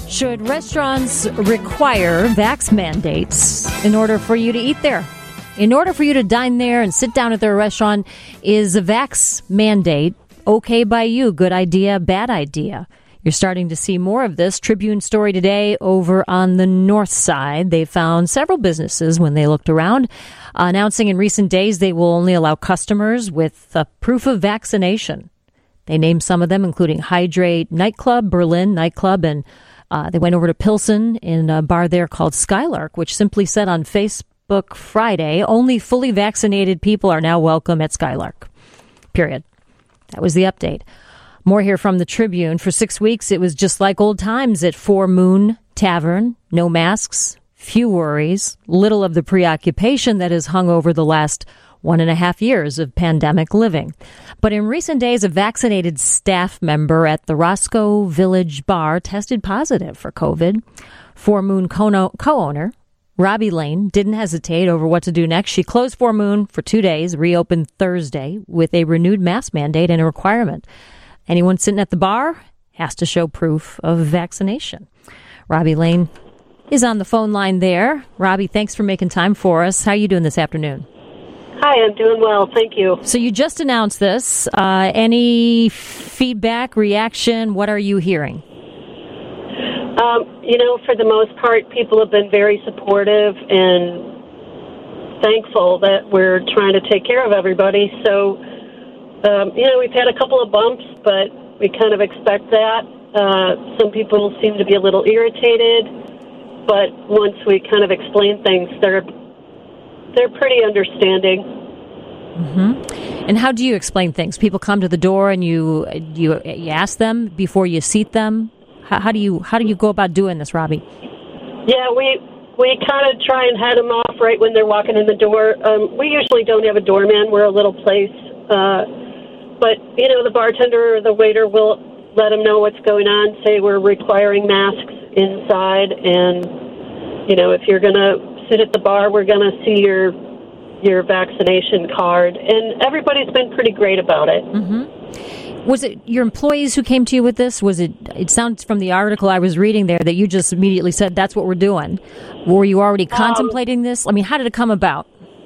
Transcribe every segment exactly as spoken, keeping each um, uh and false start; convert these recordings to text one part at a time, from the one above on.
Should restaurants require vax mandates in order for you to eat there? In order for you to dine there and sit down at their restaurant, is a vax mandate okay by you? Good idea, bad idea? You're starting to see more of this. Tribune story today over on the north side. They found several businesses when they looked around announcing in recent days they will only allow customers with a proof of vaccination. They named some of them, including Hydrate Nightclub, Berlin Nightclub, and uh, they went over to Pilsen in a bar there called Skylark, which simply said on Facebook Friday, only fully vaccinated people are now welcome at Skylark. Period. That was the update. More here from the Tribune. For six weeks, it was just like old times at Four Moon Tavern. No masks, few worries, little of the preoccupation that has hung over the last one and a half years of pandemic living. But in recent days, a vaccinated staff member at the Roscoe Village Bar tested positive for COVID. Four Moon co-owner Robbie Lane didn't hesitate over what to do next. She closed Four Moon for two days, reopened Thursday with a renewed mask mandate and a requirement. Anyone sitting at the bar has to show proof of vaccination. Robbie Lane is on the phone line there. Robbie, thanks for making time for us. How are you doing this afternoon? Hi, I'm doing well. Thank you. So you just announced this. Uh, any feedback, reaction? What are you hearing? Um, you know, for the most part, people have been very supportive and thankful that we're trying to take care of everybody. So, um, you know, we've had a couple of bumps, but we kind of expect that. Uh, some people seem to be a little irritated, but once we kind of explain things, they're they're pretty understanding. Mm-hmm. And how do you explain things? People come to the door and you you, you ask them before you seat them. How, how do you how do you go about doing this, Robbie? Yeah, we we kind of try and head them off right when they're walking in the door. Um, we usually don't have a doorman. We're a little place. Uh, But, you know, the bartender or the waiter will let them know what's going on, say we're requiring masks inside, and, you know, if you're going to sit at the bar, we're going to see your your vaccination card. And everybody's been pretty great about it. Mm-hmm. Was it your employees who came to you with this? Was it, it sounds from the article I was reading there that you just immediately said, that's what we're doing. Were you already contemplating um, this? I mean, how did it come about?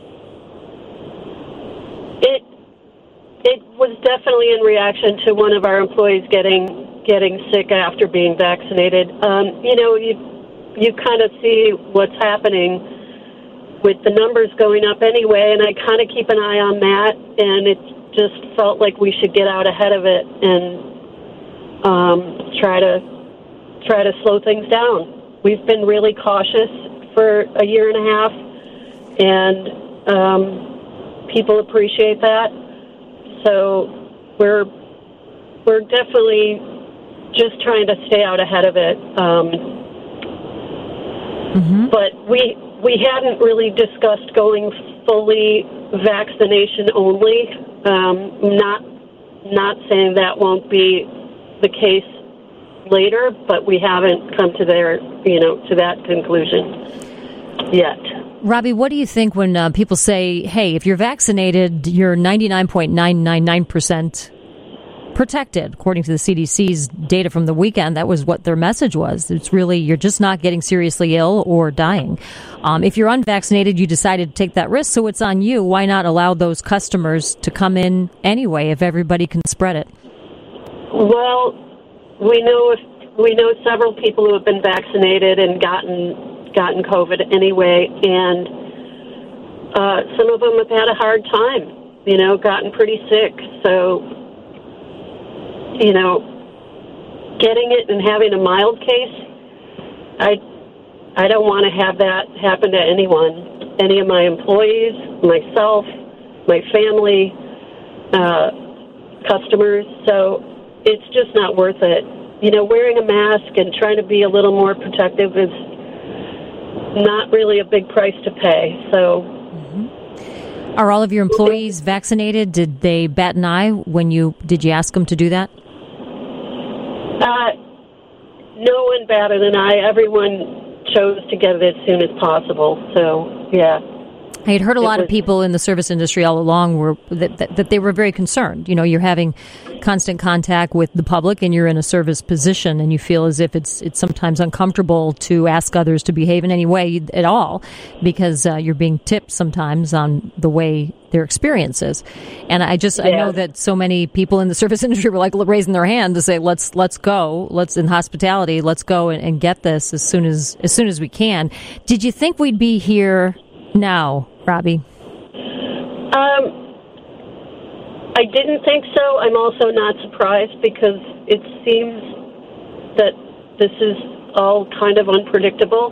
It It was definitely in reaction to one of our employees getting getting sick after being vaccinated. Um, you know, you you kind of see what's happening with the numbers going up anyway, and I kind of keep an eye on that, and it just felt like we should get out ahead of it and um, try to try to slow things down. We've been really cautious for a year and a half, and um, people appreciate that. So we're we're definitely just trying to stay out ahead of it. Um, mm-hmm. But we we hadn't really discussed going fully vaccination only. Um, not not saying that won't be the case later, but we haven't come to their you know to that conclusion yet. Robbie, what do you think when uh, people say, hey, if you're vaccinated, you're ninety-nine point nine nine nine percent protected? According to the C D C's data from the weekend, that was what their message was. It's really, you're just not getting seriously ill or dying. Um, if you're unvaccinated, you decided to take that risk, so it's on you. Why not allow those customers to come in anyway if everybody can spread it? Well, we know if, we know several people who have been vaccinated and gotten gotten COVID anyway, and uh, some of them have had a hard time, you know, gotten pretty sick. So, you know, getting it and having a mild case, I, I don't want to have that happen to anyone, any of my employees, myself, my family, uh, customers. So it's just not worth it. You know, wearing a mask and trying to be a little more protective is not really a big price to pay. So, mm-hmm. Are all of your employees vaccinated? Did they bat an eye when you did you ask them to do that? Uh, no one batted an eye. Everyone chose to get it as soon as possible. So, yeah. I had heard a lot was, of people in the service industry all along were that, that, that they were very concerned. You know, you're having constant contact with the public and you're in a service position and you feel as if it's it's sometimes uncomfortable to ask others to behave in any way at all because uh, you're being tipped sometimes on the way their experience is. And I just, yeah. I know that so many people in the service industry were like raising their hand to say, let's let's go, let's in hospitality, let's go and, and get this as soon as as soon as we can. Did you think we'd be here now, Robbie? Um, I didn't think so. I'm also not surprised because it seems that this is all kind of unpredictable.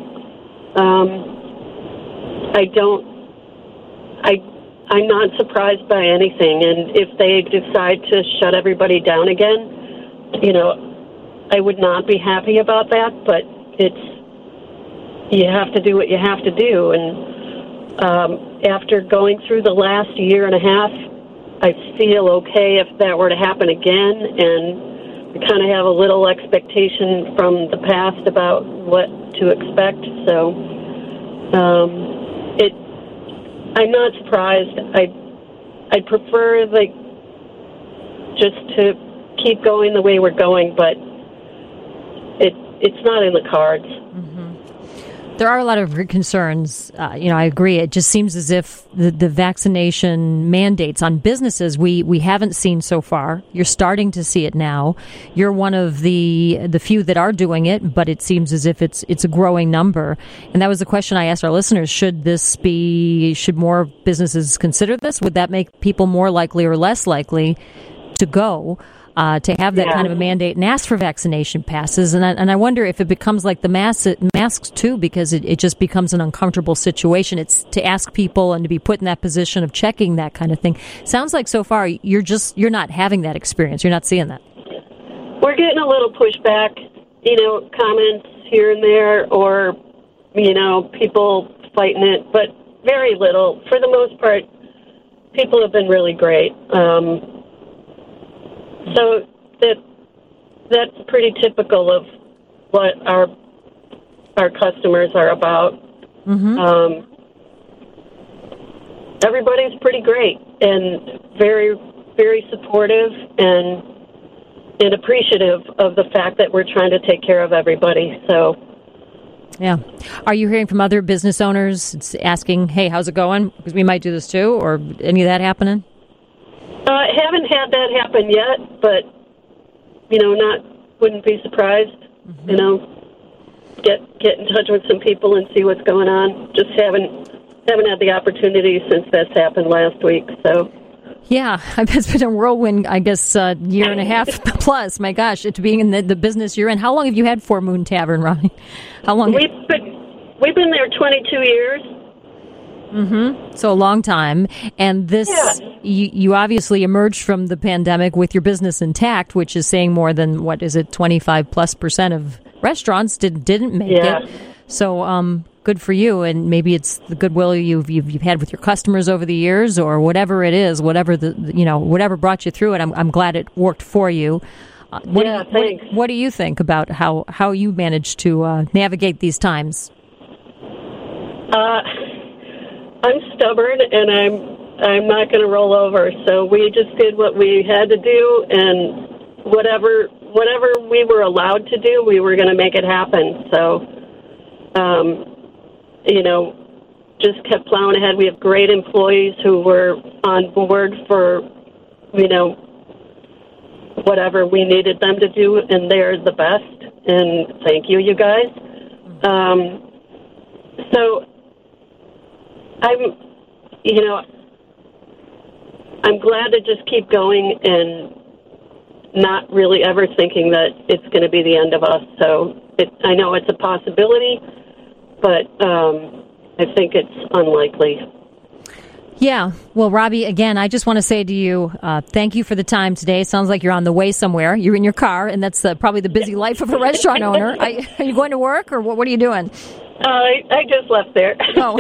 Um, I don't, I, I'm not surprised by anything. And if they decide to shut everybody down again, you know, I would not be happy about that, but it's, you have to do what you have to do. And Um, after going through the last year and a half, I feel okay if that were to happen again, and we kind of have a little expectation from the past about what to expect. So, um, it, I'm not surprised. I, I'd prefer like just to keep going the way we're going, but it, it's not in the cards. Mm-hmm. There are a lot of concerns. Uh, you know, I agree. It just seems as if the, the vaccination mandates on businesses we, we haven't seen so far. You're starting to see it now. You're one of the the few that are doing it, but it seems as if it's it's a growing number. And that was the question I asked our listeners: Should this be? Should more businesses consider this? Would that make people more likely or less likely to go? Uh, to have that yeah. kind of a mandate and ask for vaccination passes. And I, and I wonder if it becomes like the mask, masks, too, because it, it just becomes an uncomfortable situation. It's to ask people and to be put in that position of checking that kind of thing. Sounds like so far you're just, you're not having that experience. You're not seeing that. We're getting a little pushback, you know, comments here and there, or, you know, people fighting it, but very little. For the most part, people have been really great. Um, So that that's pretty typical of what our our customers are about. Mm-hmm. Um, everybody's pretty great and very very supportive and and appreciative of the fact that we're trying to take care of everybody. So, yeah, are you hearing from other business owners asking, "Hey, how's it going? Because we might do this too," or any of that happening? Uh, I haven't had that happen yet, but, you know, not wouldn't be surprised, mm-hmm. you know, get get in touch with some people and see what's going on. Just haven't haven't had the opportunity since this happened last week, so. Yeah, it's been a whirlwind, I guess, uh, year and a half plus. My gosh, it's being in the, the business you're in. How long have you had Four Moon Tavern, Ronnie? How long? We've been, we've been there twenty-two years. Mm-hmm. So a long time. And this, yeah. you, you obviously emerged from the pandemic with your business intact, which is saying more than, what is it, twenty-five plus percent of restaurants did, didn't make yeah. it. So um, good for you. And maybe it's the goodwill you've, you've you've had with your customers over the years, or whatever it is, whatever the you know whatever brought you through it. I'm I'm glad it worked for you. Uh, what, yeah, do you thanks. What, what do you think about how, how you managed to uh, navigate these times? Uh. I'm stubborn, and I'm I'm not going to roll over. So we just did what we had to do, and whatever whatever we were allowed to do, we were going to make it happen. So, um, you know, just kept plowing ahead. We have great employees who were on board for, you know, whatever we needed them to do, and they're the best. And thank you, you guys. Um, so. I'm, you know, I'm glad to just keep going and not really ever thinking that it's going to be the end of us. So it, I know it's a possibility, but um, I think it's unlikely. Yeah. Well, Robbie, again, I just want to say to you, uh, thank you for the time today. Sounds like you're on the way somewhere. You're in your car, and that's uh, probably the busy life of a restaurant owner. Are, are you going to work, or what, what are you doing? Uh, I, I just left there.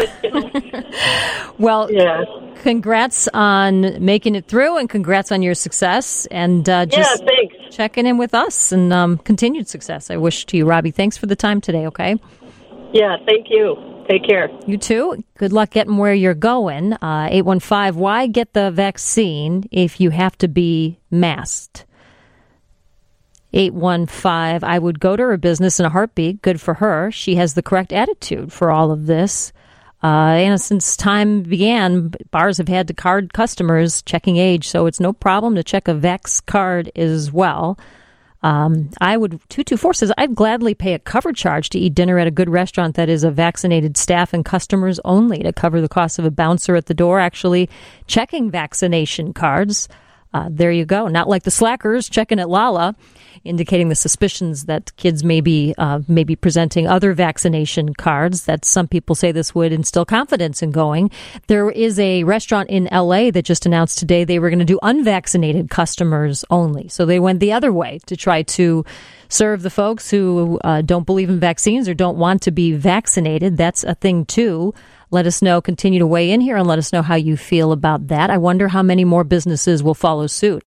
Oh. Well, yeah. Congrats on making it through, and congrats on your success. And uh, just yeah, thanks. checking in with us, and um, continued success, I wish to you, Robbie. Thanks for the time today, okay? Yeah, thank you. Take care. You too. Good luck getting where you're going. Uh, eight one five, why get the vaccine if you have to be masked? eight one five, I would go to her business in a heartbeat. Good for her. She has the correct attitude for all of this. Uh, and since time began, bars have had to card customers checking age, so it's no problem to check a Vax card as well. Um, I would, two two four says, I'd gladly pay a cover charge to eat dinner at a good restaurant that is a vaccinated staff and customers only to cover the cost of a bouncer at the door actually checking vaccination cards. Uh, there you go. Not like the slackers checking at Lala, indicating the suspicions that kids may be, uh, may be presenting other vaccination cards that some people say this would instill confidence in going. There is a restaurant in L A that just announced today they were going to do unvaccinated customers only. So they went the other way to try to serve the folks who uh, don't believe in vaccines or don't want to be vaccinated. That's a thing, too. Let us know. Continue to weigh in here and let us know how you feel about that. I wonder how many more businesses will follow suit.